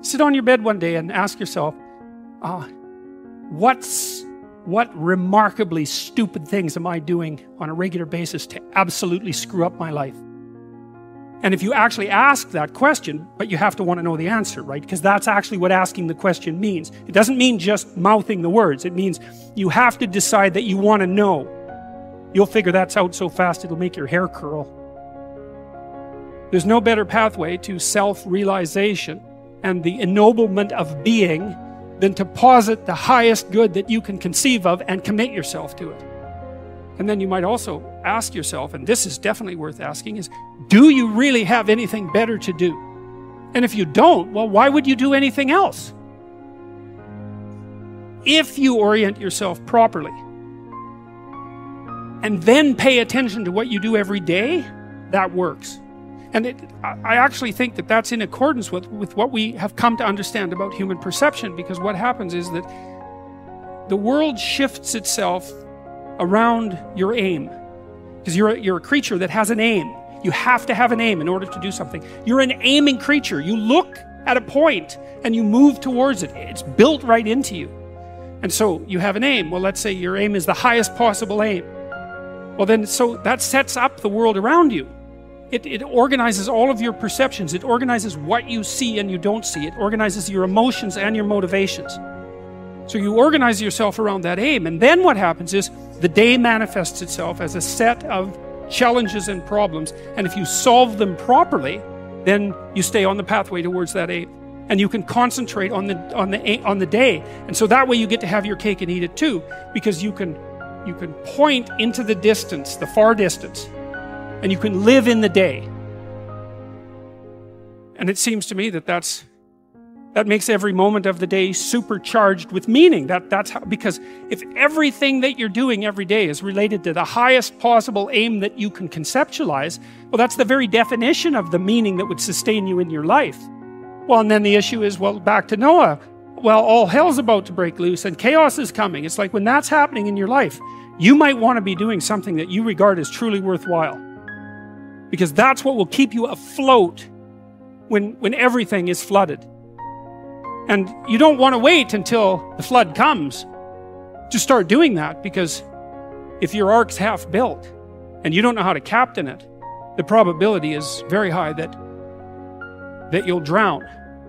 Sit on your bed one day and ask yourself, what remarkably stupid things am I doing on a regular basis to absolutely screw up my life? And if you actually ask that question, but you have to want to know the answer, right? Because that's actually what asking the question means. It doesn't mean just mouthing the words. It means you have to decide that you want to know. You'll figure that's out so fast it'll make your hair curl. There's no better pathway to self-realization and the ennoblement of being than to posit the highest good that you can conceive of and commit yourself to it. And then you might also ask yourself, and this is definitely worth asking, is do you really have anything better to do? And if you don't, well, why would you do anything else? If you orient yourself properly and then pay attention to what you do every day, that works. And I actually think that that's in accordance with what we have come to understand about human perception, because what happens is that the world shifts itself around your aim. Because you're a creature that has an aim. You have to have an aim in order to do something. You're an aiming creature. You look at a point and you move towards it. It's built right into you. And so you have an aim. Well, let's say your aim is the highest possible aim. Well then, so that sets up the world around you. It organizes all of your perceptions. It organizes what you see and you don't see. It organizes your emotions and your motivations. So you organize yourself around that aim, and then what happens is the day manifests itself as a set of challenges and problems, and if you solve them properly, then you stay on the pathway towards that aim, and you can concentrate on the day, and so that way you get to have your cake and eat it too, because you can point into the distance, the far distance, and you can live in the day. And it seems to me that makes every moment of the day supercharged with meaning. That's how, because if everything that you're doing every day is related to the highest possible aim that you can conceptualize, well, that's the very definition of the meaning that would sustain you in your life. Well, and then the issue is, well, back to Noah. Well, all hell's about to break loose and chaos is coming. It's like when that's happening in your life, you might want to be doing something that you regard as truly worthwhile. Because that's what will keep you afloat when everything is flooded. And you don't want to wait until the flood comes to start doing that, because if your ark's half built and you don't know how to captain it, the probability is very high that you'll drown.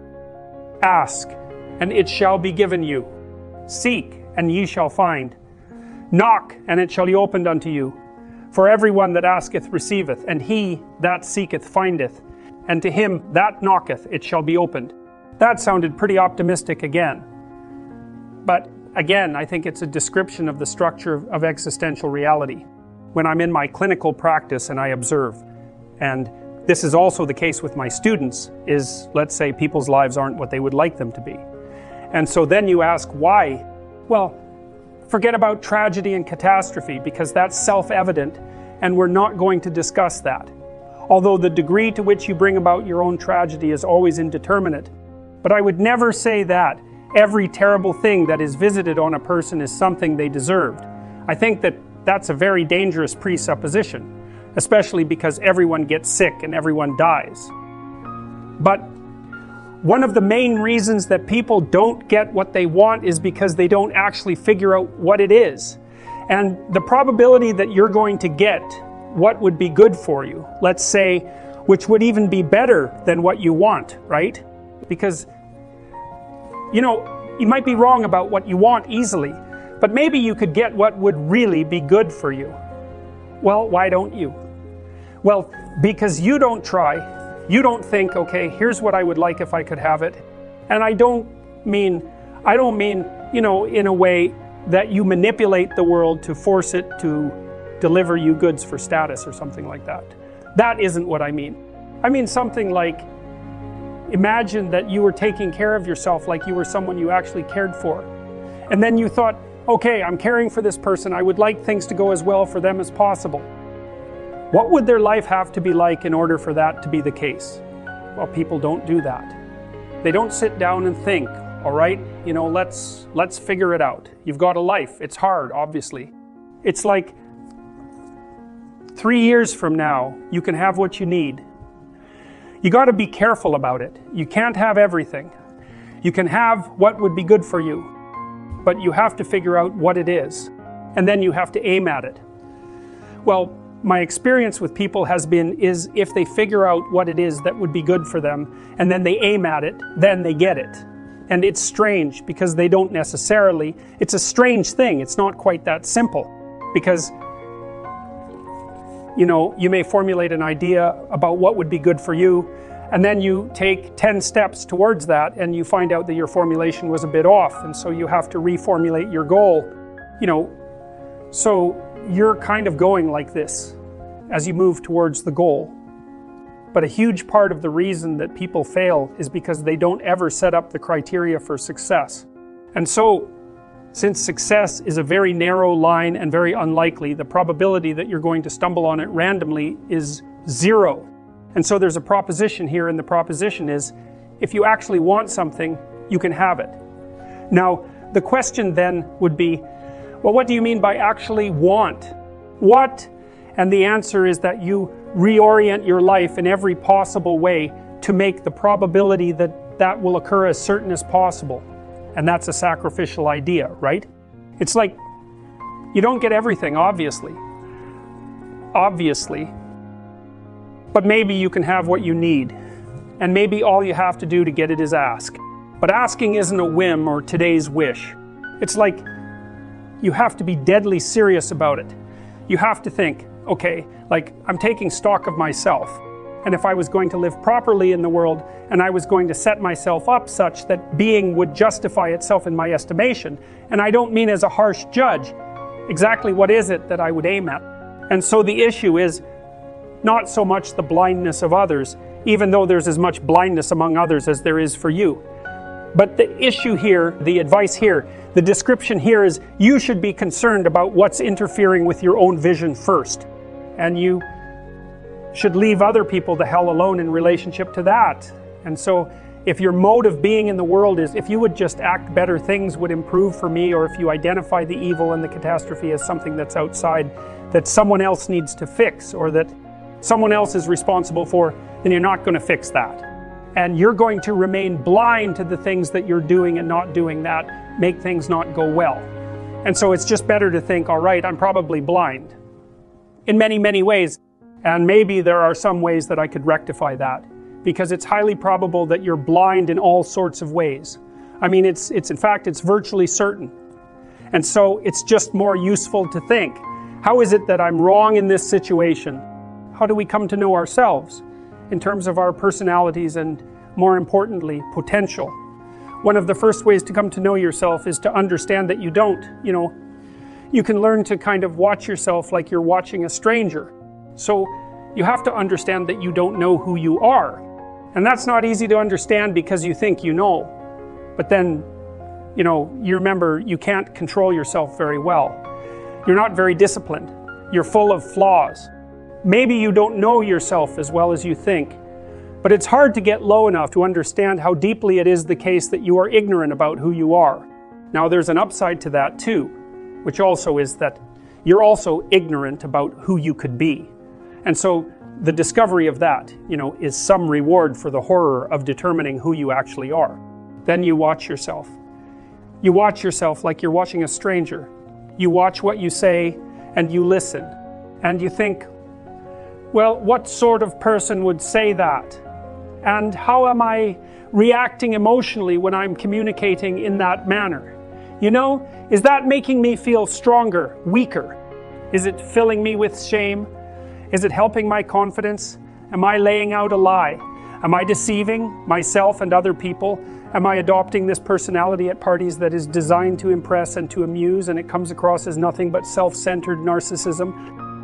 Ask, and it shall be given you. Seek, and ye shall find. Knock, and it shall be opened unto you. For everyone that asketh receiveth, and he that seeketh findeth, and to him that knocketh it shall be opened. That sounded pretty optimistic again. But again, I think it's a description of the structure of existential reality. When I'm in my clinical practice and I observe, and this is also the case with my students, is, let's say, people's lives aren't what they would like them to be. And so then you ask why? Well, forget about tragedy and catastrophe, because that's self-evident, and we're not going to discuss that. Although the degree to which you bring about your own tragedy is always indeterminate. But I would never say that every terrible thing that is visited on a person is something they deserved. I think that that's a very dangerous presupposition, especially because everyone gets sick and everyone dies. But one of the main reasons that people don't get what they want is because they don't actually figure out what it is. And the probability that you're going to get what would be good for you, let's say, which would even be better than what you want, right? Because, you might be wrong about what you want easily, but maybe you could get what would really be good for you. Well, why don't you? Well, because you don't try. You don't think, okay, here's what I would like if I could have it. And I don't mean, in a way that you manipulate the world to force it to deliver you goods for status or something like that. That isn't what I mean. I mean something like, imagine that you were taking care of yourself like you were someone you actually cared for. And then you thought, okay, I'm caring for this person. I would like things to go as well for them as possible. What would their life have to be like in order for that to be the case? Well, people don't do that. They don't sit down and think, all right, let's figure it out. You've got a life. It's hard, obviously. It's like 3 years from now, you can have what you need. You got to be careful about it. You can't have everything. You can have what would be good for you, but you have to figure out what it is, and then you have to aim at it. Well, my experience with people is if they figure out what it is that would be good for them, and then they aim at it, then they get it. And it's strange because they don't necessarily, it's a strange thing. It's not quite that simple because, you may formulate an idea about what would be good for you, and then you take 10 steps towards that and you find out that your formulation was a bit off, and so you have to reformulate your goal. So you're kind of going like this as you move towards the goal. But a huge part of the reason that people fail is because they don't ever set up the criteria for success. And so, since success is a very narrow line and very unlikely, the probability that you're going to stumble on it randomly is 0. And so there's a proposition here, and the proposition is, if you actually want something, you can have it. Now, the question then would be, well, what do you mean by actually want? What? And the answer is that you reorient your life in every possible way to make the probability that that will occur as certain as possible. And that's a sacrificial idea, right? It's like, you don't get everything, obviously. But maybe you can have what you need. And maybe all you have to do to get it is ask. But asking isn't a whim or today's wish. It's like, you have to be deadly serious about it. You have to think, okay, like I'm taking stock of myself. And if I was going to live properly in the world, and I was going to set myself up such that being would justify itself in my estimation, and I don't mean as a harsh judge, exactly what is it that I would aim at? And so the issue is not so much the blindness of others, even though there's as much blindness among others as there is for you. But the issue here, the advice here, the description here is you should be concerned about what's interfering with your own vision first. And you should leave other people the hell alone in relationship to that. And so if your mode of being in the world is, if you would just act better, things would improve for me, or if you identify the evil and the catastrophe as something that's outside, that someone else needs to fix, or that someone else is responsible for, then you're not going to fix that. And you're going to remain blind to the things that you're doing and not doing that make things not go well. And so it's just better to think, all right, I'm probably blind in many, many ways. And maybe there are some ways that I could rectify that, because it's highly probable that you're blind in all sorts of ways. I mean, it's in fact, it's virtually certain. And so it's just more useful to think, how is it that I'm wrong in this situation? How do we come to know ourselves in terms of our personalities and, more importantly, potential? One of the first ways to come to know yourself is to understand that you don't. You can learn to kind of watch yourself like you're watching a stranger. So you have to understand that you don't know who you are. And that's not easy to understand because you think you know. But then, you remember you can't control yourself very well. You're not very disciplined. You're full of flaws. Maybe you don't know yourself as well as you think. But it's hard to get low enough to understand how deeply it is the case that you are ignorant about who you are. Now there's an upside to that too, which also is that you're also ignorant about who you could be. And so the discovery of that, is some reward for the horror of determining who you actually are. Then you watch yourself. You watch yourself like you're watching a stranger. You watch what you say and you listen. And you think, well, what sort of person would say that? And how am I reacting emotionally when I'm communicating in that manner? Is that making me feel stronger, weaker? Is it filling me with shame? Is it helping my confidence? Am I laying out a lie? Am I deceiving myself and other people? Am I adopting this personality at parties that is designed to impress and to amuse, and it comes across as nothing but self-centered narcissism?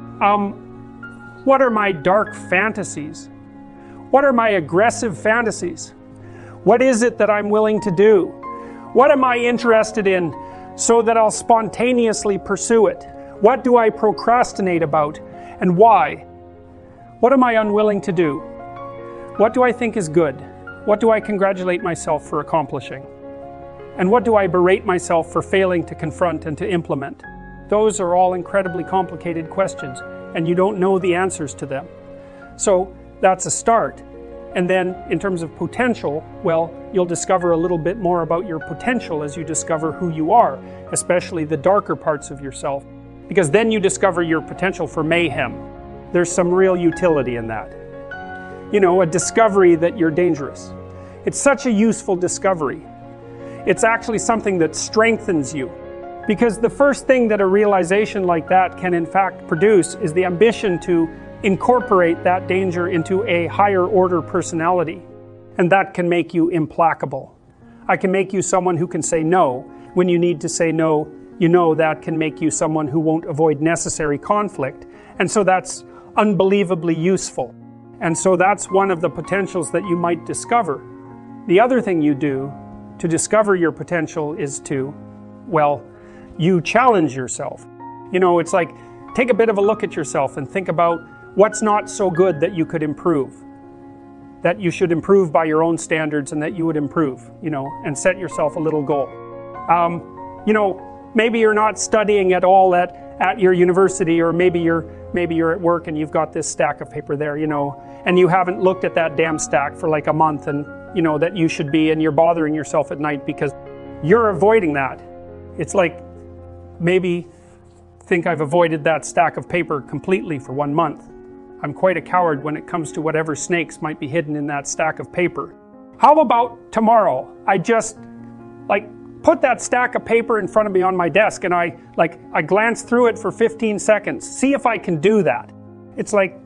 What are my dark fantasies? What are my aggressive fantasies? What is it that I'm willing to do? What am I interested in so that I'll spontaneously pursue it? What do I procrastinate about? And why? What am I unwilling to do? What do I think is good? What do I congratulate myself for accomplishing? And what do I berate myself for failing to confront and to implement? Those are all incredibly complicated questions, and you don't know the answers to them. So that's a start. And then in terms of potential, well, you'll discover a little bit more about your potential as you discover who you are, especially the darker parts of yourself. Because then you discover your potential for mayhem. There's some real utility in that. You know, a discovery that you're dangerous. It's such a useful discovery. It's actually something that strengthens you. Because the first thing that a realization like that can in fact produce is the ambition to incorporate that danger into a higher order personality. And that can make you implacable. I can make you someone who can say no when you need to say no. You know, that can make you someone who won't avoid necessary conflict. And so that's unbelievably useful. And so that's one of the potentials that you might discover. The other thing you do to discover your potential is to, well, you challenge yourself. You know, it's like, take a bit of a look at yourself and think about what's not so good that you could improve. That you should improve by your own standards and that you would improve, you know, and set yourself a little goal. You know, maybe you're not studying at all at your university, or maybe you're at work and you've got this stack of paper there, you know, and you haven't looked at that damn stack for like a month, and you know that you should be, and you're bothering yourself at night because you're avoiding that. It's like, maybe think I've avoided that stack of paper completely for 1 month. I'm quite a coward when it comes to whatever snakes might be hidden in that stack of paper. How about tomorrow? I just put that stack of paper in front of me on my desk and I glance through it for 15 seconds. See if I can do that. It's like,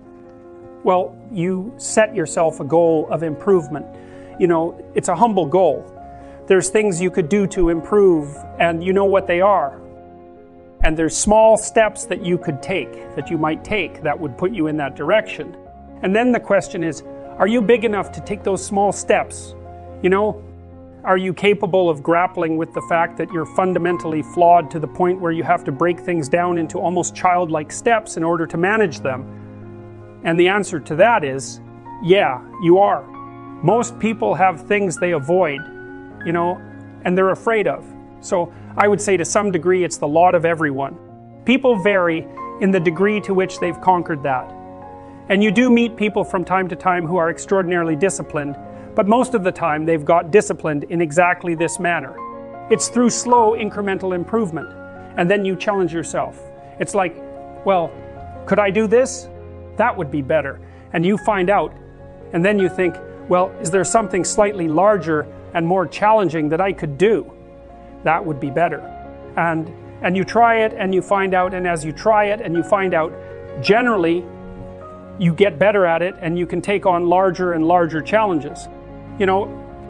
well, you set yourself a goal of improvement. You know, it's a humble goal. There's things you could do to improve, and you know what they are. And there's small steps that you could take, that you might take, that would put you in that direction. And then the question is, are you big enough to take those small steps? You know, are you capable of grappling with the fact that you're fundamentally flawed to the point where you have to break things down into almost childlike steps in order to manage them? And the answer to that is, yeah, you are. Most people have things they avoid, you know, and they're afraid of. So I would say to some degree it's the lot of everyone. People vary in the degree to which they've conquered that. And you do meet people from time to time who are extraordinarily disciplined, but most of the time they've got disciplined in exactly this manner. It's through slow incremental improvement. And then you challenge yourself. It's like, well, could I do this? That would be better. And you find out, and then you think, well, is there something slightly larger and more challenging that I could do? That would be better. And you try it and you find out, and as you try it and you find out, generally you get better at it and you can take on larger and larger challenges. You know,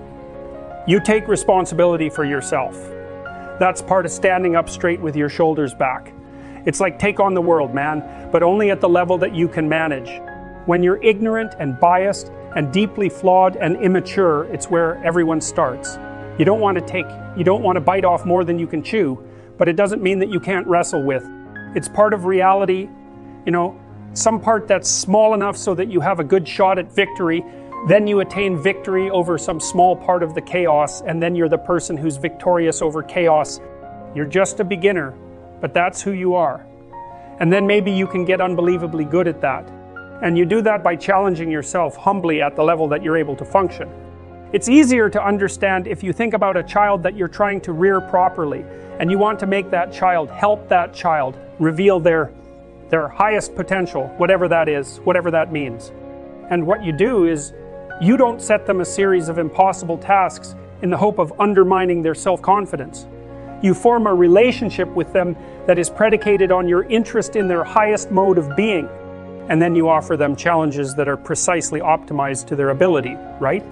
you take responsibility for yourself. That's part of standing up straight with your shoulders back. It's like, take on the world, man, but only at the level that you can manage. When you're ignorant and biased and deeply flawed and immature, it's where everyone starts. You don't want to bite off more than you can chew, but it doesn't mean that you can't wrestle with. It's part of reality, you know, some part that's small enough so that you have a good shot at victory. Then you attain victory over some small part of the chaos, and then you're the person who's victorious over chaos. You're just a beginner, but that's who you are. And then maybe you can get unbelievably good at that. And you do that by challenging yourself humbly at the level that you're able to function. It's easier to understand if you think about a child that you're trying to rear properly, and you want to make that child, help that child reveal their highest potential, whatever that is, whatever that means. And what you do is, you don't set them a series of impossible tasks in the hope of undermining their self-confidence. You form a relationship with them that is predicated on your interest in their highest mode of being. And then you offer them challenges that are precisely optimized to their ability, right?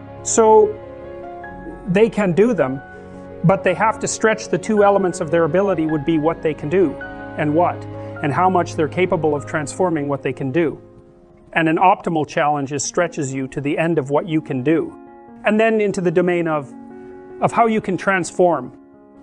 So they can do them, but they have to stretch the two elements of their ability would be what they can do and what, and how much they're capable of transforming what they can do. And an optimal challenge stretches you to the end of what you can do. And then into the domain of how you can transform.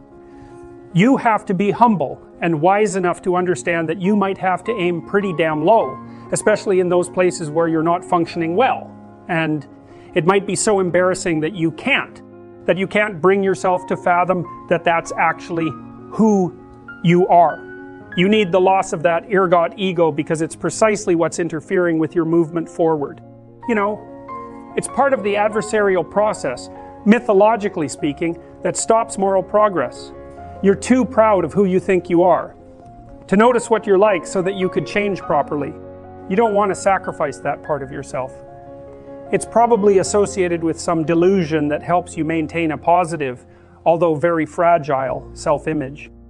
You have to be humble and wise enough to understand that you might have to aim pretty damn low, especially in those places where you're not functioning well. And it might be so embarrassing that you can't bring yourself to fathom that that's actually who you are. You need the loss of that ergot ego because it's precisely what's interfering with your movement forward. You know, It's part of the adversarial process, mythologically speaking, that stops moral progress. You're too proud of who you think you are to notice what you're like so that you could change properly. You don't want to sacrifice that part of yourself. It's probably associated with some delusion that helps you maintain a positive, although very fragile, self-image.